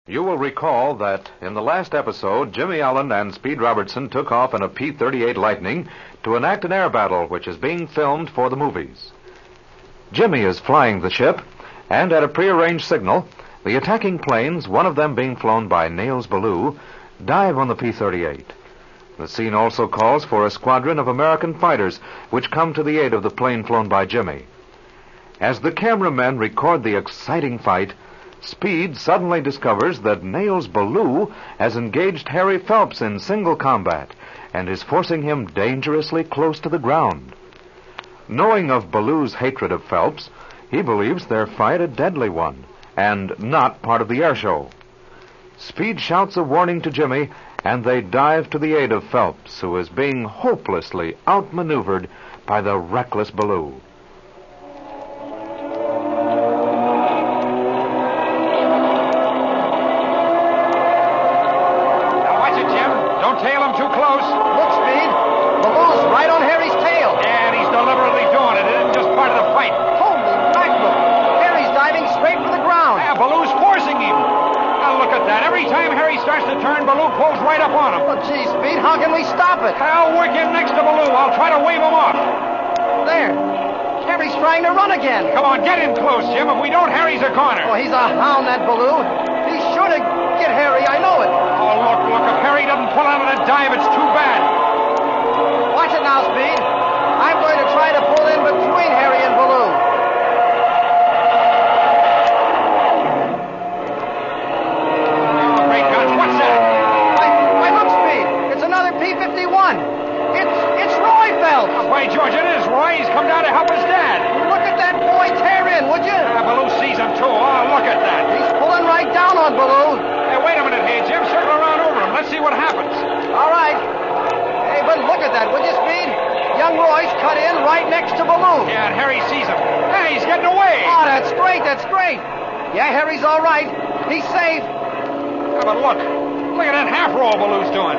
You will recall that in the last episode, Jimmy Allen and Speed Robertson took off in a P-38 Lightning to enact an air battle which is being filmed for the movies. Jimmy is flying the ship, and at a prearranged signal, the attacking planes, one of them being flown by Nails Ballou, dive on the P-38. The scene also calls for a squadron of American fighters which come to the aid of the plane flown by Jimmy. As the cameramen record the exciting fight, Speed suddenly discovers that Nails Ballou has engaged Harry Phelps in single combat and is forcing him dangerously close to the ground. Knowing of Ballou's hatred of Phelps, he believes their fight a deadly one and not part of the air show. Speed shouts a warning to Jimmy, and they dive to the aid of Phelps, who is being hopelessly outmaneuvered by the reckless Ballou. How can we stop it? I'll work in next to Ballou. I'll try to wave him off. There. Harry's trying to run again. Come on, get in close, Jim. If we don't, Harry's a goner. Oh, he's a hound, that Ballou. He's sure to get Harry. I know it. Oh, look. If Harry doesn't pull out of that dive, it's too bad. Watch it now, Speed. I'm going to try to pull in between Harry and Ballou. Oh, great guns. What's that? P-51. It's Roy Phelps. Oh, by George, it is Roy. He's come down to help his dad. Look at that boy tear in, would you? Ballou sees him, too. Oh, look at that. He's pulling right down on Ballou. Hey, wait a minute here, Jim. Circle around over him. Let's see what happens. All right. Hey, but look at that, would you, Speed? Young Roy's cut in right next to Ballou. Yeah, and Harry sees him. Hey, he's getting away. Oh, that's great. Yeah, Harry's all right. He's safe. Yeah, but look at that half roll Ballou's doing.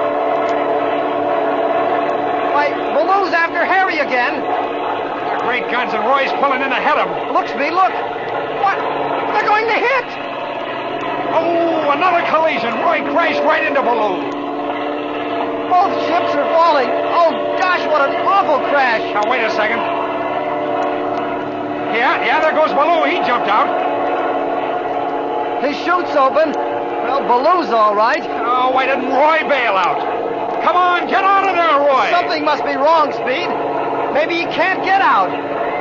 Ballou's after Harry again. Great guns, and Roy's pulling in ahead of him. Look, Speed, look. What? They're going to hit. Oh, another collision. Roy crashed right into Ballou. Both ships are falling. Oh, gosh, what an awful crash. Now, wait a second. Yeah, there goes Ballou. He jumped out. His chute's open. Well, Ballou's all right. Oh, why didn't Roy bail out? Come on, get out of there, Roy. Something must be wrong, Speed. Maybe he can't get out.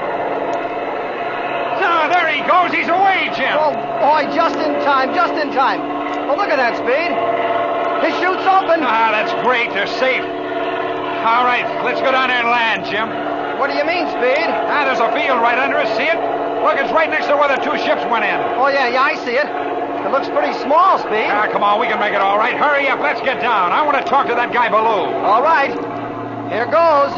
Ah, there he goes. He's away, Jim. Oh, boy, just in time. Oh, look at that, Speed. His chute's open. Ah, that's great. They're safe. All right, let's go down there and land, Jim. What do you mean, Speed? There's a field right under us. See it? Look, it's right next to where the two ships went in. Oh, yeah, I see it. It looks pretty small, Speed. Come on, we can make it all right. Hurry up, let's get down. I want to talk to that guy Ballou. All right. Here goes.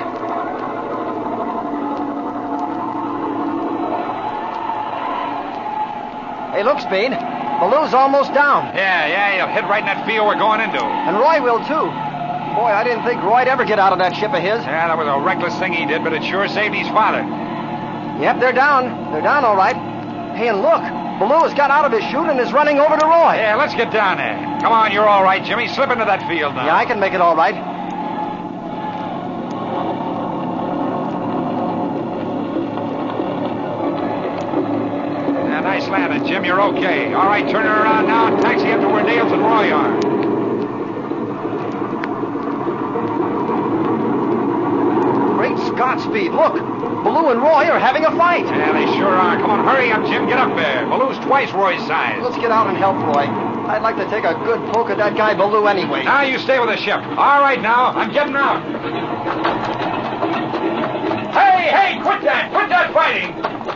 Hey, look, Speed. Ballou's almost down. Yeah, he'll hit right in that field we're going into. And Roy will, too. Boy, I didn't think Roy'd ever get out of that ship of his. Yeah, that was a reckless thing he did, but it sure saved his father. Yep, they're down. They're down all right. Hey, and look. Ballou has got out of his chute and is running over to Roy. Yeah, let's get down there. Come on, you're all right, Jimmy. Slip into that field now. Yeah, I can make it all right. Yeah, nice landing, Jim. You're okay. All right, turn her around now and taxi up to where Nails and Roy are. Great Scott, Speed. Look. Ballou and Roy are having a fight. Yeah, they sure are. Come on, hurry up, Jim. Get up there. Ballou's twice Roy's size. Let's get out and help Roy. I'd like to take a good poke at that guy Ballou anyway. Now you stay with the ship. All right, now. I'm getting out. Hey, quit that. Quit that fighting.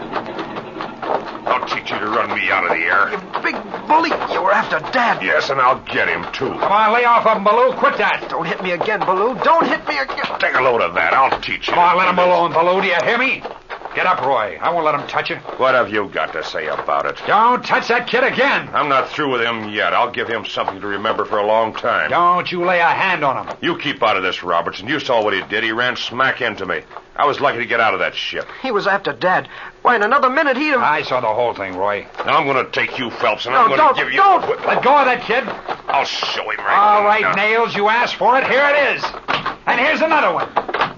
I'll teach you to run me out of the air. You big bully. You were after Dad. Yes, and I'll get him, too. Come on, lay off of him, Ballou. Quit that. Don't hit me again, Ballou. Don't hit me again. Take a load of that. I'll teach you. Come on, let him alone, Ballou. Do you hear me? Get up, Roy. I won't let him touch you. What have you got to say about it? Don't touch that kid again. I'm not through with him yet. I'll give him something to remember for a long time. Don't you lay a hand on him. You keep out of this, Robertson. You saw what he did. He ran smack into me. I was lucky to get out of that ship. He was after Dad. Why, in another minute, he'd have... I saw the whole thing, Roy. Now I'm going to take you, Phelps, and I'm going to give you... Don't! Let go of that kid. I'll show him right All right, now. Nails, you asked for it. Here it is. And here's another one.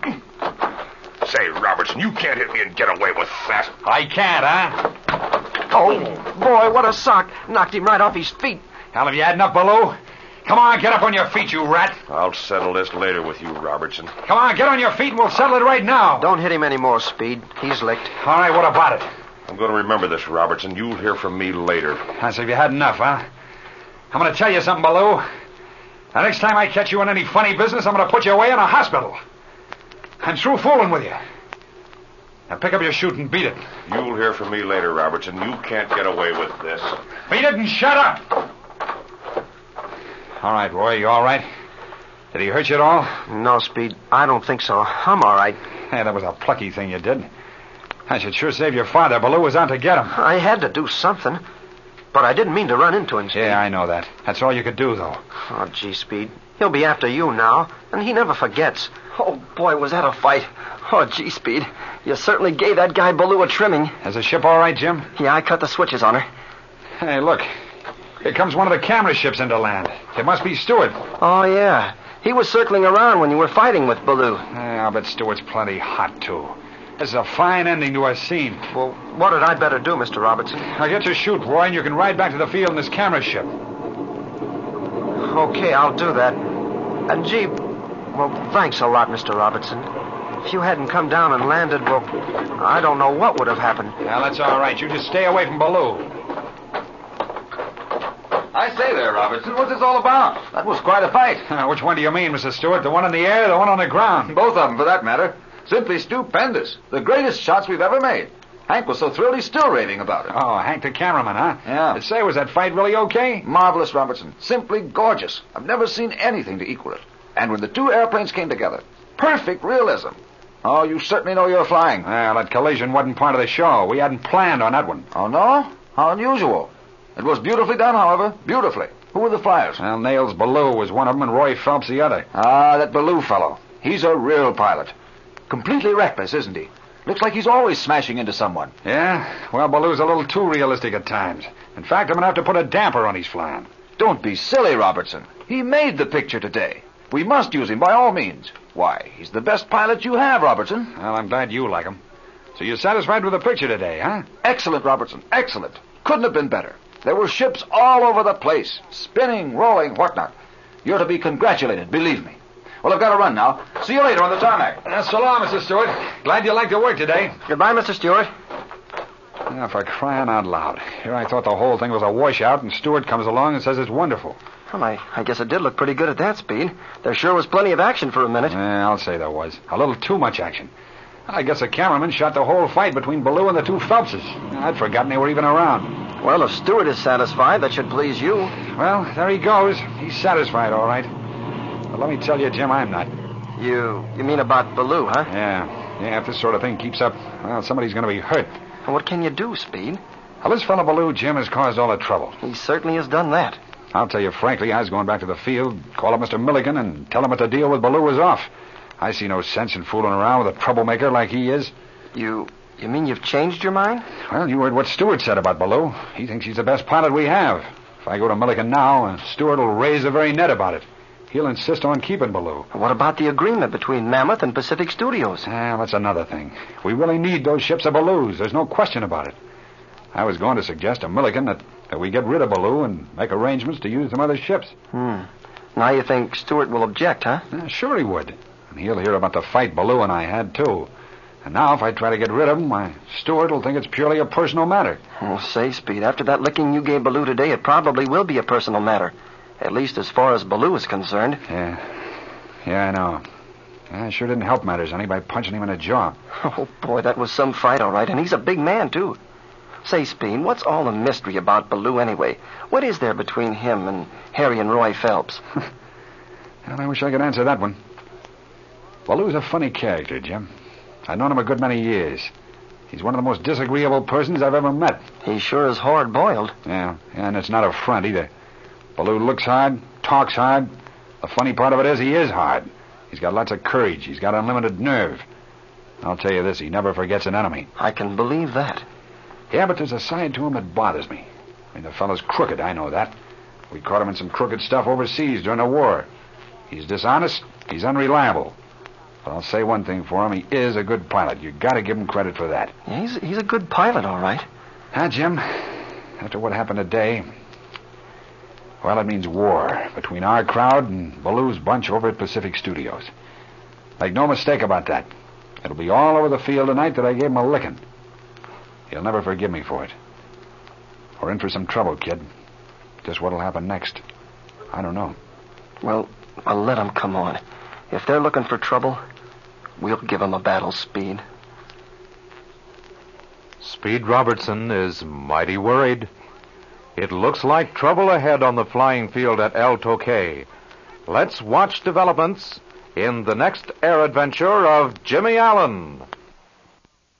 Say, Robertson, you can't hit me and get away with that. I can't, huh? Oh, boy, what a sock. Knocked him right off his feet. Hell, have you had enough, Baloo? Come on, get up on your feet, you rat. I'll settle this later with you, Robertson. Come on, get on your feet and we'll settle it right now. Don't hit him anymore, Speed. He's licked. All right, what about it? I'm going to remember this, Robertson. You'll hear from me later. As if you had enough, huh? I'm going to tell you something, Baloo. The next time I catch you in any funny business, I'm going to put you away in a hospital. I'm through fooling with you. Now pick up your chute and beat it. You'll hear from me later, Robertson. You can't get away with this. Beat it and shut up. All right, Roy, you all right? Did he hurt you at all? No, Speed. I don't think so. I'm all right. Hey, that was a plucky thing you did. I should sure save your father. Baloo was out to get him. I had to do something. But I didn't mean to run into him, Speed. Yeah, I know that. That's all you could do, though. Oh, gee, Speed. He'll be after you now, and he never forgets. Oh, boy, was that a fight. Oh, gee, Speed. You certainly gave that guy Baloo a trimming. Is the ship all right, Jim? Yeah, I cut the switches on her. Hey, look. Here comes one of the camera ships into land. It must be Stewart. Oh, yeah. He was circling around when you were fighting with Baloo. I'll bet Stewart's plenty hot, too. This is a fine ending to our scene. Well, what had I better do, Mr. Robertson? Now get your chute, Roy, and you can ride back to the field in this camera ship. Okay, I'll do that. And, gee, well, thanks a lot, Mr. Robertson. If you hadn't come down and landed, well, I don't know what would have happened. Well, that's all right. You just stay away from Baloo. I say there, Robertson, what's this all about? That was quite a fight. Which one do you mean, Mr. Stewart? The one in the air or the one on the ground? Both of them, for that matter. Simply stupendous. The greatest shots we've ever made. Hank was so thrilled he's still raving about it. Oh, Hank the cameraman, huh? Yeah. Say, was that fight really okay? Marvelous, Robertson. Simply gorgeous. I've never seen anything to equal it. And when the two airplanes came together, perfect realism. Oh, you certainly know you're flying. Well, that collision wasn't part of the show. We hadn't planned on that one. Oh, no? How unusual. It was beautifully done, however. Beautifully. Who were the flyers? Well, Nails Baloo was one of them and Roy Phelps the other. Ah, that Baloo fellow. He's a real pilot. Completely reckless, isn't he? Looks like he's always smashing into someone. Yeah? Well, Baloo's a little too realistic at times. In fact, I'm going to have to put a damper on his flying. Don't be silly, Robertson. He made the picture today. We must use him by all means. Why, he's the best pilot you have, Robertson. Well, I'm glad you like him. So you're satisfied with the picture today, huh? Excellent, Robertson. Excellent. Couldn't have been better. There were ships all over the place. Spinning, rolling, whatnot. You're to be congratulated, believe me. Well, I've got to run now. See you later on the tarmac. So long, Mr. Stewart. Glad you liked the work today. Goodbye, Mr. Stewart. Now, for crying out loud. Here I thought the whole thing was a washout, and Stewart comes along and says it's wonderful. Well, I guess it did look pretty good at that speed. There sure was plenty of action for a minute. Yeah, I'll say there was. A little too much action. I guess the cameraman shot the whole fight between Baloo and the two Phelpses. I'd forgotten they were even around. Well, if Stewart is satisfied, that should please you. Well, there he goes. He's satisfied, all right. But let me tell you, Jim, I'm not. You mean about Baloo, huh? Yeah, if this sort of thing keeps up, well, somebody's going to be hurt. Well, what can you do, Speed? Well, this fellow Baloo, Jim, has caused all the trouble. He certainly has done that. I'll tell you frankly, I was going back to the field, call up Mr. Milligan, and tell him that the deal with Baloo was off. I see no sense in fooling around with a troublemaker like he is. You mean you've changed your mind? Well, you heard what Stewart said about Baloo. He thinks he's the best pilot we have. If I go to Milligan now, Stewart will raise the very net about it. He'll insist on keeping Baloo. What about the agreement between Mammoth and Pacific Studios? That's another thing. We really need those ships of Baloo's. There's no question about it. I was going to suggest to Milligan that we get rid of Baloo and make arrangements to use some other ships. Now you think Stewart will object, huh? Sure he would. And he'll hear about the fight Baloo and I had, too. And now if I try to get rid of him, Stewart will think it's purely a personal matter. Oh, say, Speed, after that licking you gave Baloo today, it probably will be a personal matter. At least as far as Baloo is concerned. Yeah, I know. I sure didn't help matters any by punching him in the jaw. Oh, boy, that was some fight, all right, and he's a big man, too. Say, Speed, what's all the mystery about Baloo anyway? What is there between him and Harry and Roy Phelps? Well, I wish I could answer that one. Baloo's a funny character, Jim. I've known him a good many years. He's one of the most disagreeable persons I've ever met. He sure is hard-boiled. Yeah, and it's not a front either. Baloo looks hard, talks hard. The funny part of it is he is hard. He's got lots of courage. He's got unlimited nerve. I'll tell you this, he never forgets an enemy. I can believe that. Yeah, but there's a side to him that bothers me. I mean, the fellow's crooked, I know that. We caught him in some crooked stuff overseas during the war. He's dishonest, he's unreliable. But I'll say one thing for him, he is a good pilot. You gotta give him credit for that. Yeah, he's a good pilot, all right. Huh, Jim? After what happened today, well, it means war between our crowd and Baloo's bunch over at Pacific Studios. Make no mistake about that. It'll be all over the field tonight that I gave him a licking. He'll never forgive me for it. We're in for some trouble, kid. Just what'll happen next, I don't know. Well, I'll let them come on. If they're looking for trouble, we'll give them a battle, Speed. Speed Robertson is mighty worried. It looks like trouble ahead on the flying field at El Toque. Let's watch developments in the next air adventure of Jimmy Allen.